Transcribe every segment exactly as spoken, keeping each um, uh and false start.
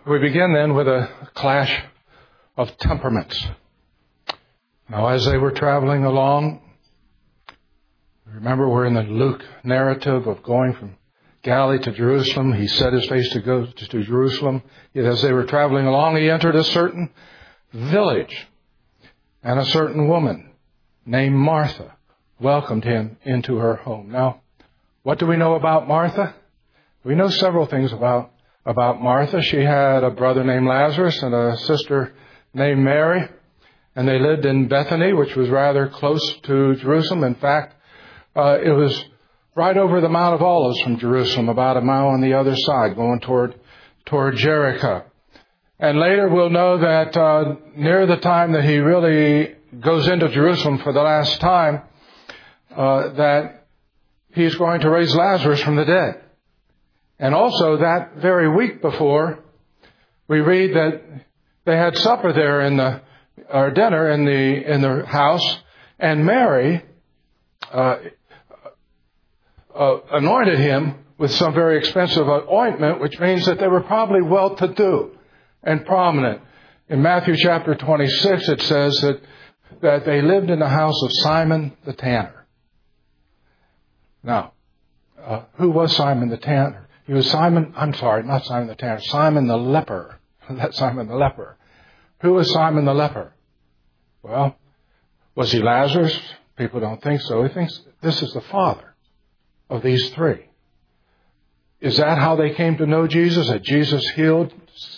We begin then with a clash of temperaments. Now, as they were traveling along, remember we're in the Luke narrative of going from Galilee to Jerusalem. He set his face to go to Jerusalem. Yet as they were traveling along, he entered a certain village, and a certain woman named Martha welcomed him into her home. Now, what do we know about Martha? We know several things about, about Martha. She had a brother named Lazarus and a sister named Mary, and they lived in Bethany, which was rather close to Jerusalem. In fact, uh, it was right over the Mount of Olives from Jerusalem, about a mile on the other side, going toward, toward Jericho. And later we'll know that uh, near the time that he really goes into Jerusalem for the last time, uh, that he's going to raise Lazarus from the dead. And also that very week before, we read that they had supper there in the, or dinner in the, in the house, and Mary uh, uh, anointed him with some very expensive ointment, which means that they were probably well-to-do and prominent. In Matthew chapter twenty-six, it says that, that they lived in the house of Simon the tanner. Now, uh, who was Simon the tanner? He was Simon, I'm sorry, not Simon the tanner, Simon the leper. That's Simon the leper. Who was Simon the leper? Well, was he Lazarus? People don't think so. He thinks this is the father of these three. Is that how they came to know Jesus? That Jesus healed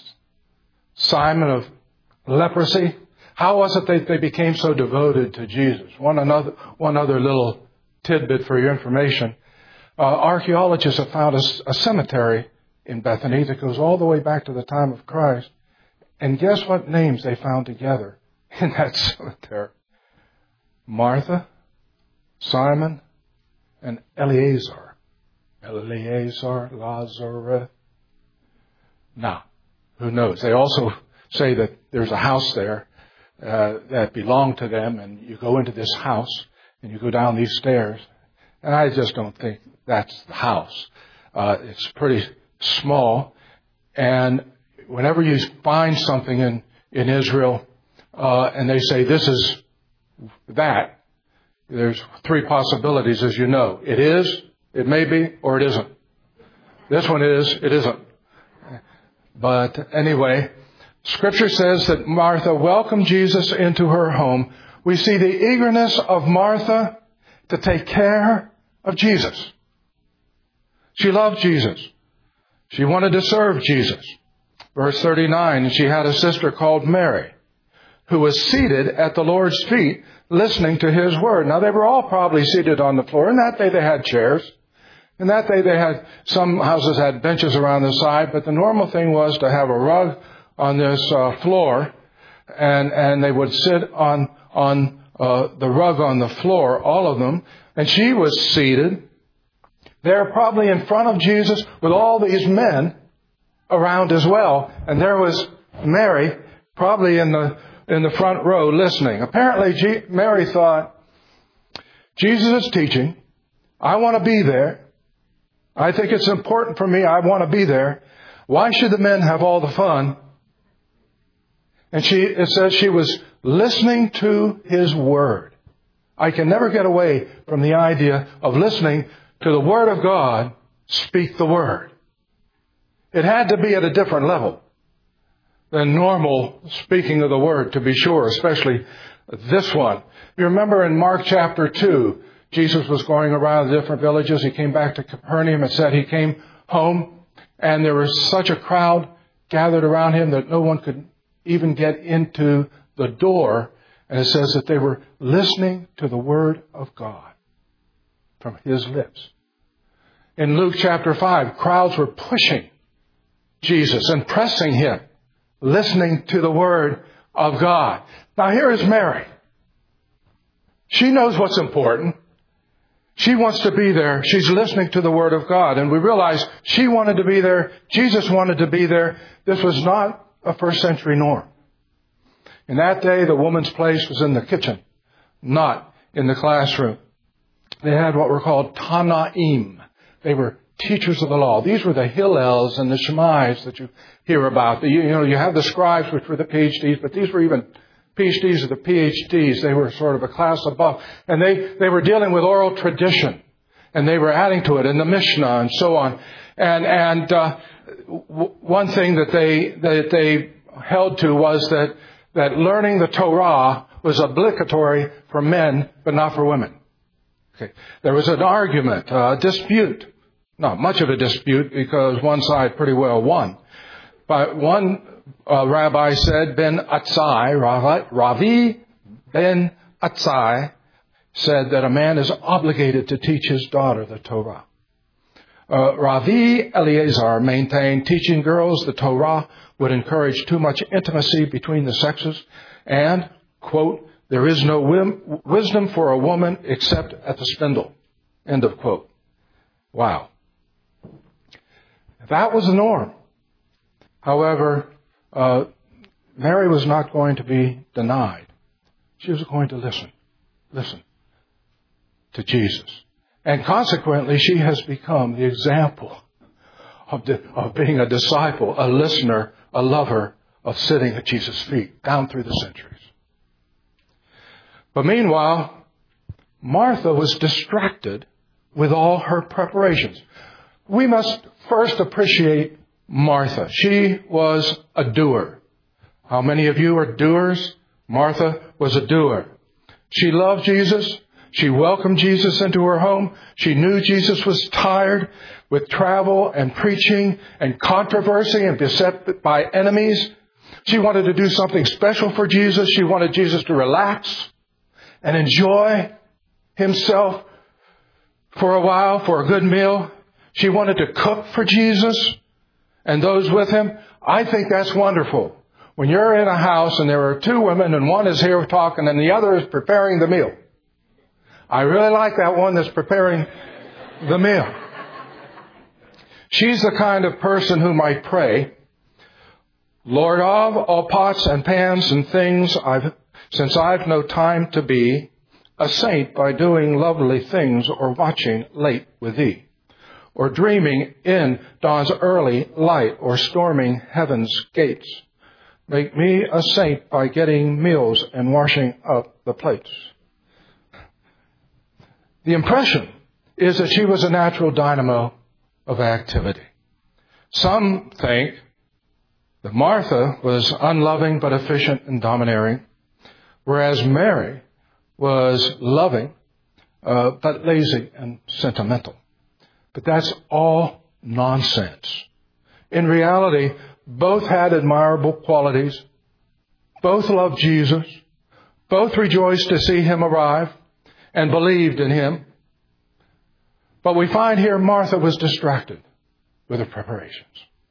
Simon of leprosy? How was it that they became so devoted to Jesus? One another, one other little tidbit for your information. Uh, archaeologists have found a, a cemetery in Bethany that goes all the way back to the time of Christ. And guess what names they found together in that cemetery? Martha, Simon, and Eleazar. Eleazar, Lazarus. Now, who knows? They also say that there's a house there uh, that belonged to them, and you go into this house, and you go down these stairs. And I just don't think that's the house. Uh, it's pretty small, and whenever you find something in, in Israel, uh, and they say this is that, there's three possibilities, as you know. It is, it may be, or it isn't. This one is, it isn't. But anyway, Scripture says that Martha welcomed Jesus into her home. We see the eagerness of Martha to take care of Jesus. She loved Jesus. She wanted to serve Jesus. Verse thirty-nine, and she had a sister called Mary, who was seated at the Lord's feet, listening to His word. Now, they were all probably seated on the floor. In that day, they had chairs. In that day, they had, some houses had benches around the side, but the normal thing was to have a rug on this uh, floor, and, and they would sit on, on uh, the rug on the floor, all of them, and she was seated there probably in front of Jesus with all these men around as well. And there was Mary probably in the in the front row listening. Apparently, G- Mary thought, Jesus is teaching. I want to be there. I think it's important for me. I want to be there. Why should the men have all the fun? And she, it says she was listening to His word. I can never get away from the idea of listening to the Word of God speak the Word. It had to be at a different level than normal speaking of the Word, to be sure, especially this one. You remember in Mark chapter two, Jesus was going around the different villages. He came back to Capernaum. It said he came home, and there was such a crowd gathered around Him that no one could even get into the door. And it says that they were listening to the Word of God from His lips. In Luke chapter five, crowds were pushing Jesus and pressing Him, listening to the Word of God. Now here is Mary. She knows what's important. She wants to be there. She's listening to the Word of God. And we realize she wanted to be there. Jesus wanted to be there. This was not a first century norm. In that day, the woman's place was in the kitchen, not in the classroom. They had what were called Tanaim. They were teachers of the law. These were the Hillels and the Shammais that you hear about. You, you know, you have the scribes, which were the PhDs, but these were even PhDs or the PhDs. They were sort of a class above. And they, they were dealing with oral tradition. And they were adding to it, and the Mishnah and so on. And, and, uh, w- one thing that they, that they held to was that, that learning the Torah was obligatory for men, but not for women. Okay. There was an argument, a dispute. Not much of a dispute, because one side pretty well won. But one uh, rabbi said, Ben Atzai, Ravi Ben Atzai, said that a man is obligated to teach his daughter the Torah. Uh, Ravi Eliezer maintained teaching girls the Torah would encourage too much intimacy between the sexes and, quote, there is no whim, wisdom for a woman except at the spindle, end of quote. Wow. That was the norm. However, uh, Mary was not going to be denied. She was going to listen. Listen. To Jesus. And consequently, she has become the example of, the, of being a disciple, a listener, a lover of sitting at Jesus' feet down through the centuries. But meanwhile, Martha was distracted with all her preparations. We must first appreciate Martha. She was a doer. How many of you are doers? Martha was a doer. She loved Jesus. She welcomed Jesus into her home. She knew Jesus was tired with travel and preaching and controversy and beset by enemies. She wanted to do something special for Jesus. She wanted Jesus to relax and enjoy himself for a while, for a good meal. She wanted to cook for Jesus and those with him. I think that's wonderful. When you're in a house and there are two women and one is here talking and the other is preparing the meal. I really like that one that's preparing the meal. She's the kind of person who might pray, Lord of all pots and pans and things, I've, since I've no time to be a saint by doing lovely things or watching late with thee, or dreaming in dawn's early light or storming heaven's gates. Make me a saint by getting meals and washing up the plates. The impression is that she was a natural dynamo of activity. Some think that Martha was unloving but efficient and domineering, whereas Mary was loving uh, but lazy and sentimental. But that's all nonsense. In reality, both had admirable qualities. Both loved Jesus. Both rejoiced to see him arrive and believed in him. But we find here Martha was distracted with her preparations.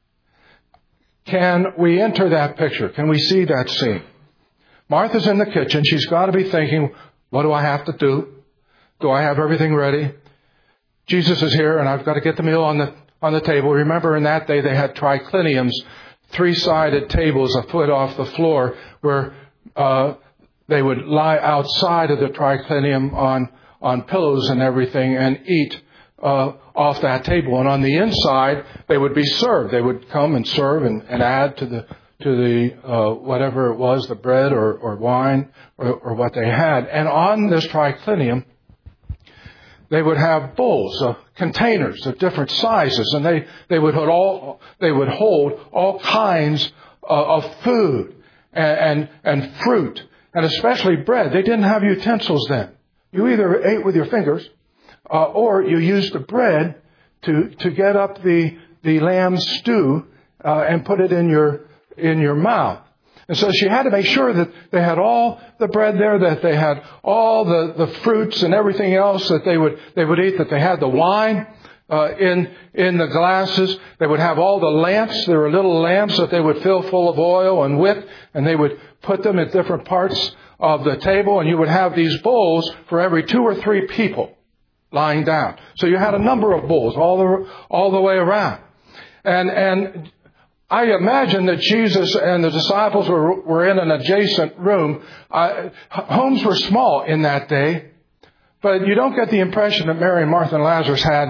Can we enter that picture? Can we see that scene? Martha's in the kitchen. She's got to be thinking, what do I have to do? Do I have everything ready? Jesus is here and I've got to get the meal on the on the table. Remember, in that day they had tricliniums, three-sided tables a foot off the floor where uh they would lie outside of the triclinium on, on pillows and everything and eat uh, off that table. And on the inside, they would be served. They would come and serve and, and add to the to the uh, whatever it was, the bread or, or wine or, or what they had. And on this triclinium, they would have bowls, uh, containers of different sizes, and they, they would hold all they would hold all kinds uh, of food and, and and fruit. And especially bread. They didn't have utensils then. You either ate with your fingers uh, or you used the bread to to get up the the lamb stew uh, and put it in your in your mouth. And so she had to make sure that they had all the bread there, that they had all the, the fruits and everything else that they would they would eat, that they had the wine uh, in in the glasses. They would have all the lamps. There were little lamps that they would fill full of oil and wick, and they would put them at different parts of the table, and you would have these bowls for every two or three people lying down. So you had a number of bowls all the all the way around. And and I imagine that Jesus and the disciples were were in an adjacent room. Uh, homes were small in that day, but you don't get the impression that Mary and Martha and Lazarus had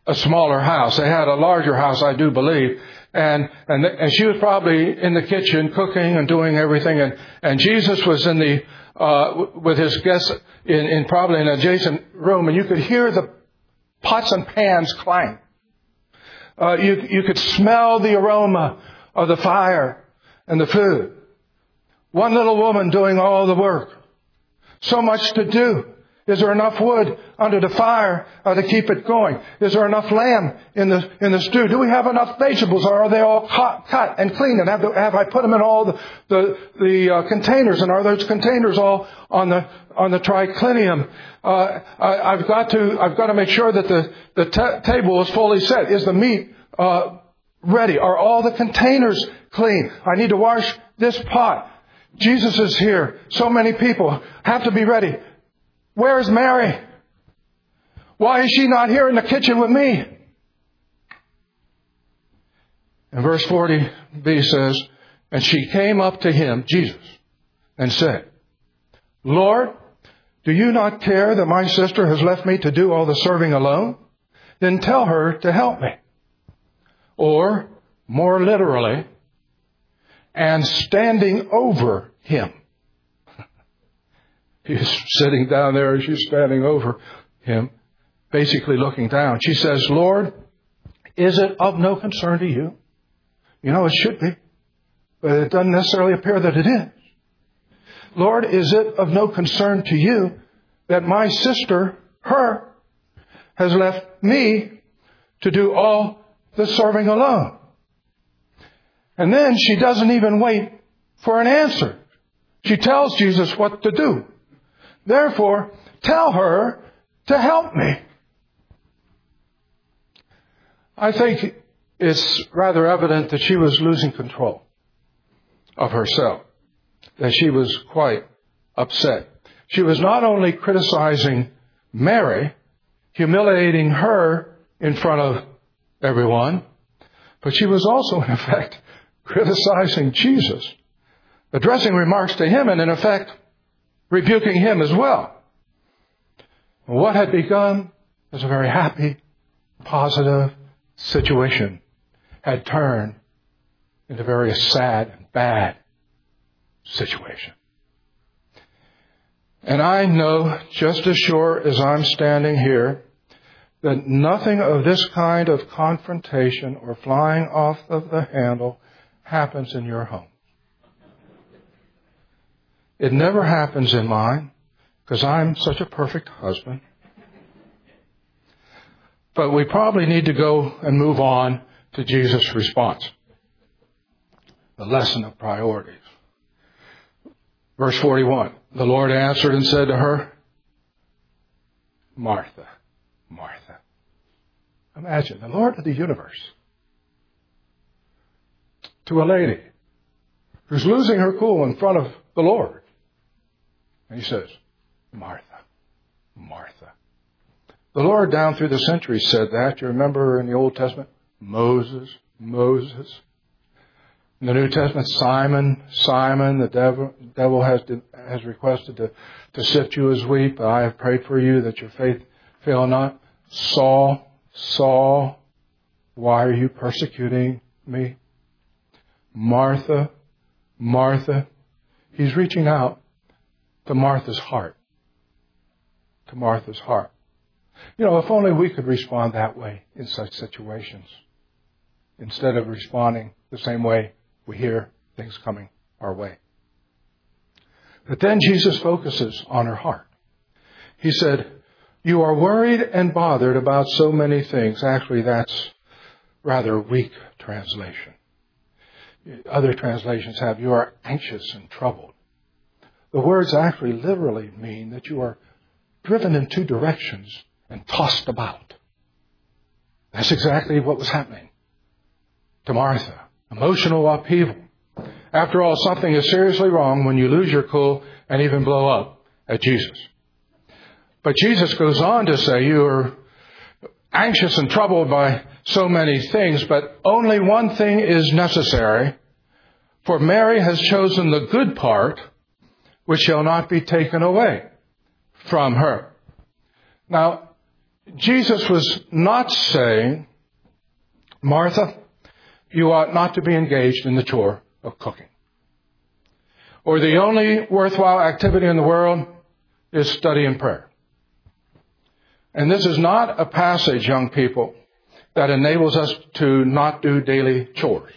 a smaller house. They had a larger house, I do believe. And, and, and she was probably in the kitchen cooking and doing everything. And, and Jesus was in the, uh, with his guests in, in probably an adjacent room. And you could hear the pots and pans clang. Uh, you, you could smell the aroma of the fire and the food. One little woman doing all the work. So much to do. Is there enough wood under the fire uh, to keep it going? Is there enough lamb in the in the stew? Do we have enough vegetables, or are they all cut, cut and cleaned? And have, the, have I put them in all the the, the uh, containers? And are those containers all on the on the triclinium? Uh, I, I've got to I've got to make sure that the the t- table is fully set. Is the meat uh, ready? Are all the containers clean? I need to wash this pot. Jesus is here. So many people have to be ready. Where is Mary? Why is she not here in the kitchen with me? And verse forty b says, and she came up to him, Jesus, and said, Lord, do you not care that my sister has left me to do all the serving alone? Then tell her to help me. Or, more literally, and standing over him. He's sitting down there and she's standing over him, basically looking down. She says, Lord, is it of no concern to you? You know, it should be, but it doesn't necessarily appear that it is. Lord, is it of no concern to you that my sister, her, has left me to do all the serving alone? And then she doesn't even wait for an answer. She tells Jesus what to do. Therefore, tell her to help me. I think it's rather evident that she was losing control of herself, that she was quite upset. She was not only criticizing Mary, humiliating her in front of everyone, but she was also, in effect, criticizing Jesus, addressing remarks to him and, in effect, rebuking him as well. What had begun as a very happy, positive situation had turned into a very sad and bad situation. And I know, just as sure as I'm standing here, that nothing of this kind of confrontation or flying off of the handle happens in your home. It never happens in mine, because I'm such a perfect husband. But we probably need to go and move on to Jesus' response. The lesson of priorities. Verse forty-one. The Lord answered and said to her, Martha, Martha. Imagine, the Lord of the universe, to a lady who's losing her cool in front of the Lord. And he says, Martha, Martha. The Lord down through the centuries said that. You remember in the Old Testament, Moses, Moses. In the New Testament, Simon, Simon, the devil, devil has to, has requested to, to sift you as wheat, but I have prayed for you that your faith fail not. Saul, Saul, why are you persecuting me? Martha, Martha. He's reaching out to Martha's heart. To Martha's heart. You know, if only we could respond that way in such situations, instead of responding the same way we hear things coming our way. But then Jesus focuses on her heart. He said, you are worried and bothered about so many things. Actually, that's rather weak translation. Other translations have, you are anxious and troubled. The words actually literally mean that you are driven in two directions and tossed about. That's exactly what was happening to Martha. Emotional upheaval. After all, something is seriously wrong when you lose your cool and even blow up at Jesus. But Jesus goes on to say, you are anxious and troubled by so many things, but only one thing is necessary. For Mary has chosen the good part, which shall not be taken away from her. Now, Jesus was not saying, Martha, you ought not to be engaged in the chore of cooking. Or the only worthwhile activity in the world is study and prayer. And this is not a passage, young people, that enables us to not do daily chores.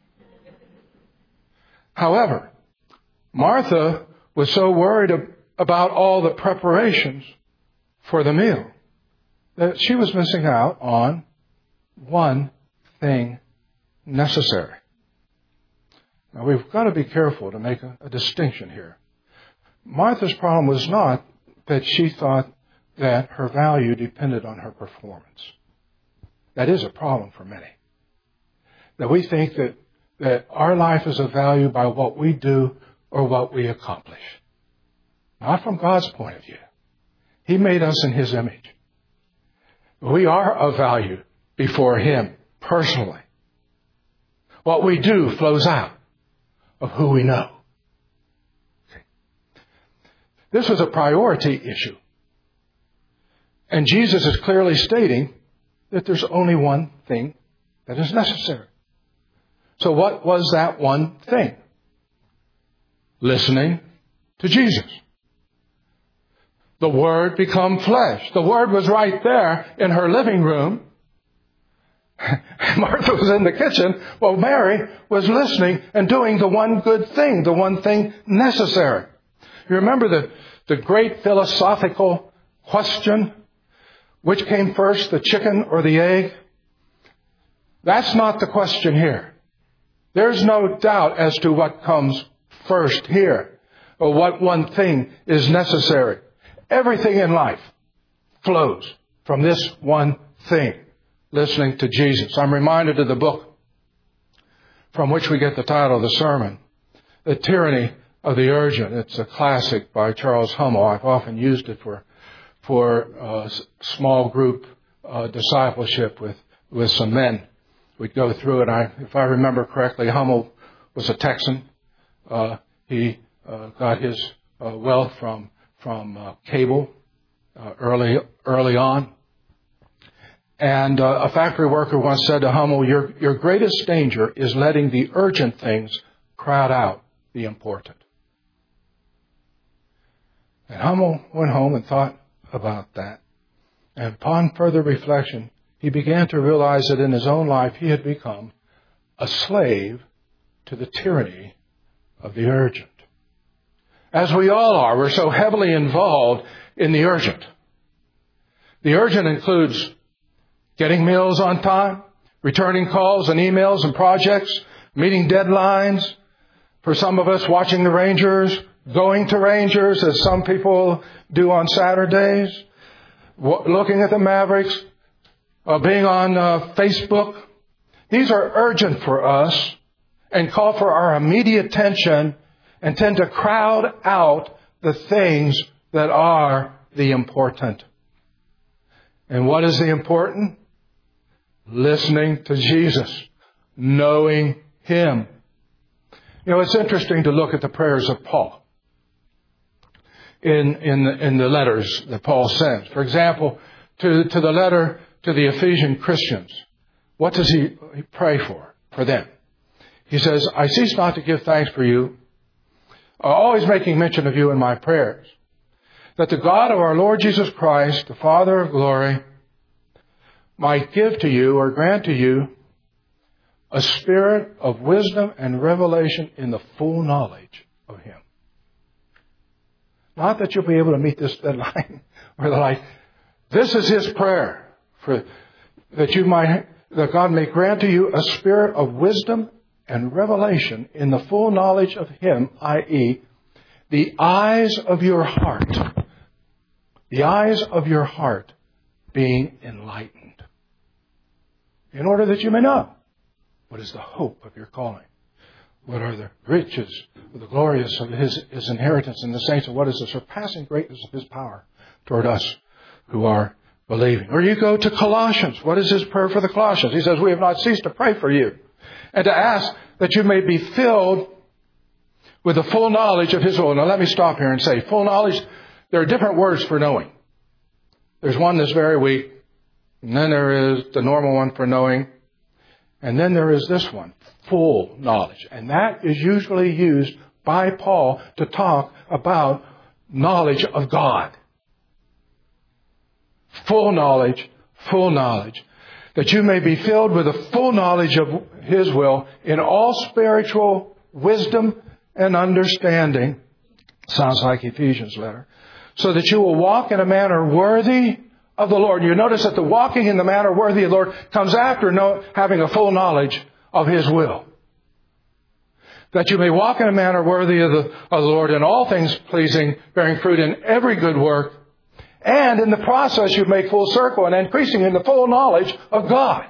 However, Martha was so worried about all the preparations for the meal that she was missing out on one thing necessary. Now, we've got to be careful to make a, a distinction here. Martha's problem was not that she thought that her value depended on her performance. That is a problem for many. That we think that, that our life is of value by what we do or what we accomplish. Not from God's point of view. He made us in His image. We are of value before Him personally. What we do flows out of who we know. Okay. This was a priority issue. And Jesus is clearly stating that there's only one thing that is necessary. So what was that one thing? Listening to Jesus. The Word become flesh. The Word was right there in her living room. Martha was in the kitchen while Mary was listening and doing the one good thing, the one thing necessary. You remember the, the great philosophical question? Which came first, the chicken or the egg? That's not the question here. There's no doubt as to what comes first here, or what one thing is necessary. Everything in life flows from this one thing, listening to Jesus. I'm reminded of the book from which we get the title of the sermon, The Tyranny of the Urgent. It's a classic by Charles Hummel. I've often used it for for uh, small group uh, discipleship with, with some men. We'd go through it. I, if I remember correctly, Hummel was a Texan. Uh, he uh, got his uh, wealth from from uh, cable uh, early early on. And uh, a factory worker once said to Hummel, your, your greatest danger is letting the urgent things crowd out the important. And Hummel went home and thought about that. And upon further reflection, he began to realize that in his own life he had become a slave to the tyranny of the urgent. As we all are, we're so heavily involved in the urgent. The urgent includes getting meals on time, returning calls and emails and projects, meeting deadlines. For some of us, watching the Rangers, going to Rangers, as some people do on Saturdays, looking at the Mavericks, uh, being on uh, Facebook. These are urgent for us and call for our immediate attention and tend to crowd out the things that are the important. And what is the important? Listening to Jesus, knowing Him. You know, it's interesting to look at the prayers of Paul in in the, in the letters that Paul sends. For example, to, to the letter to the Ephesian Christians, what does he pray for, for them? He says, I cease not to give thanks for you, always making mention of you in my prayers, that the God of our Lord Jesus Christ, the Father of glory, might give to you or grant to you a spirit of wisdom and revelation in the full knowledge of Him. Not that you'll be able to meet this deadline or the like. This is his prayer, for that you might, that God may grant to you a spirit of wisdom and revelation in the full knowledge of Him, that is, the eyes of your heart, the eyes of your heart being enlightened, in order that you may know what is the hope of your calling. What are the riches of the glorious of his, his inheritance in the saints? And what is the surpassing greatness of His power toward us who are believing? Or you go to Colossians. What is his prayer for the Colossians? He says, we have not ceased to pray for you and to ask that you may be filled with the full knowledge of His will. Now let me stop here and say, full knowledge, there are different words for knowing. There's one that's very weak. And then there is the normal one for knowing. And then there is this one, full knowledge. And that is usually used by Paul to talk about knowledge of God. Full knowledge, full knowledge. That you may be filled with the full knowledge of His will in all spiritual wisdom and understanding. Sounds like Ephesians letter. So that you will walk in a manner worthy of the Lord. You notice that the walking in the manner worthy of the Lord comes after know, having a full knowledge of His will. That you may walk in a manner worthy of the, of the Lord in all things pleasing, bearing fruit in every good work. And in the process you make full circle and increasing in the full knowledge of God.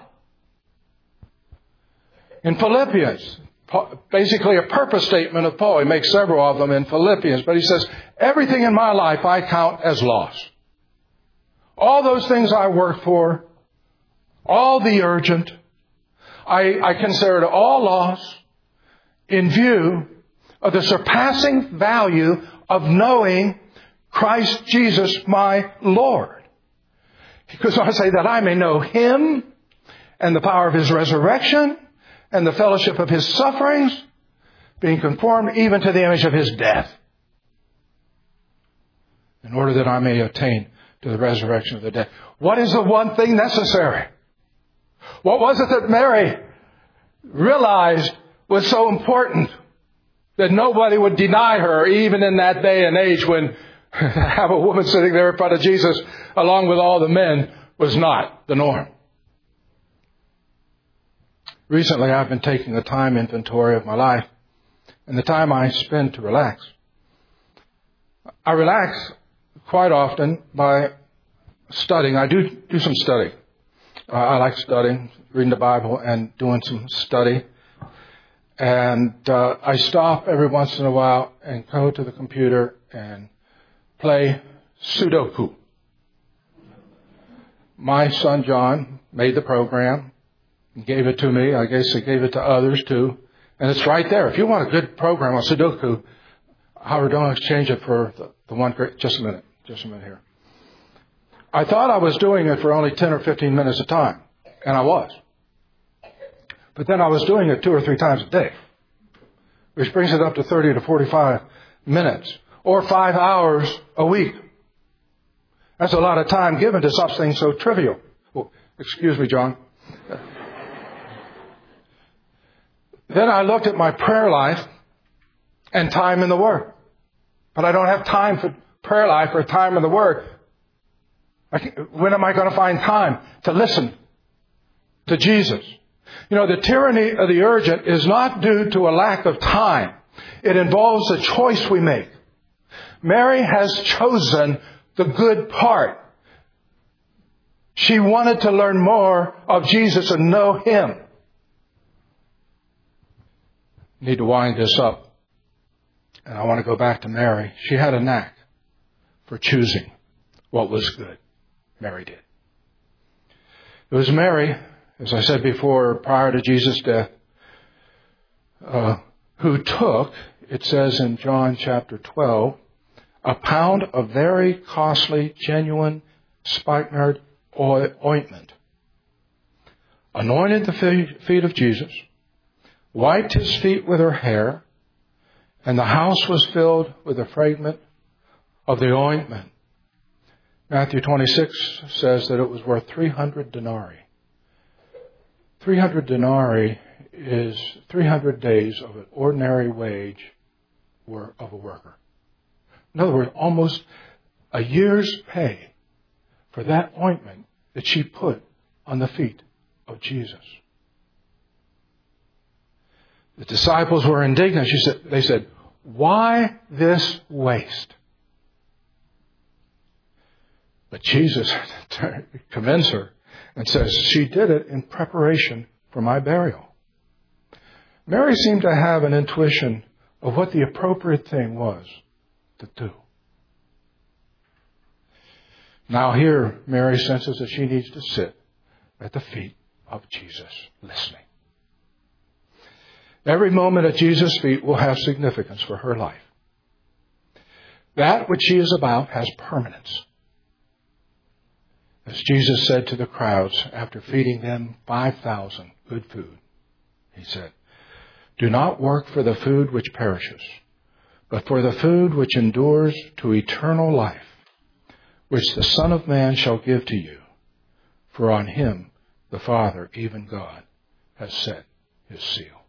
In Philippians, basically a purpose statement of Paul. He makes several of them in Philippians. But he says, everything in my life I count as loss. All those things I work for, all the urgent, I, I consider it all loss in view of the surpassing value of knowing Christ Jesus my Lord. He goes on to say that I may know Him and the power of His resurrection and the fellowship of His sufferings, being conformed even to the image of His death, in order that I may attain to the resurrection of the dead. What is the one thing necessary? What was it that Mary realized was so important that nobody would deny her, even in that day and age when have a woman sitting there in front of Jesus along with all the men was not the norm? Recently, I've been taking a time inventory of my life and the time I spend to relax. I relax quite often by studying. I do do some study. Uh, I like studying, reading the Bible and doing some study. And uh, I stop every once in a while and go to the computer and play Sudoku. My son John made the program and gave it to me. I guess he gave it to others too. And it's right there. If you want a good program on Sudoku, Howard, don't exchange it for the, the one. Just a minute. Just a minute here. I thought I was doing it for only ten or fifteen minutes a time. And I was. But then I was doing it two or three times a day, which brings it up to thirty to forty-five minutes or five hours a week. That's a lot of time given to something so trivial. Well, excuse me, John. Then I looked at my prayer life and time in the Word. But I don't have time for prayer life or time in the Word. I can, when am I going to find time to listen to Jesus? You know, the tyranny of the urgent is not due to a lack of time. It involves a choice we make. Mary has chosen the good part. She wanted to learn more of Jesus and know Him. I need to wind this up. And I want to go back to Mary. She had a knack for choosing what was good. Mary did. It was Mary, as I said before, prior to Jesus' death, uh, who took, it says in John chapter twelve, a pound of very costly, genuine spikenard ointment, anointed the feet of Jesus, wiped His feet with her hair, and the house was filled with the fragrance of the ointment. Matthew twenty-six says that it was worth three hundred denarii. three hundred denarii is three hundred days of an ordinary wage of a worker. In other words, almost a year's pay for that ointment that she put on the feet of Jesus. The disciples were indignant. She said, they said, "Why this waste?" But Jesus commends her and says, "She did it in preparation for my burial." Mary seemed to have an intuition of what the appropriate thing was to do. Now here, Mary senses that she needs to sit at the feet of Jesus, listening. Every moment at Jesus' feet will have significance for her life. That which she is about has permanence. As Jesus said to the crowds after feeding them five thousand good food, he said, "Do not work for the food which perishes, but for the food which endures to eternal life, which the Son of Man shall give to you. For on him the Father, even God, has set his seal."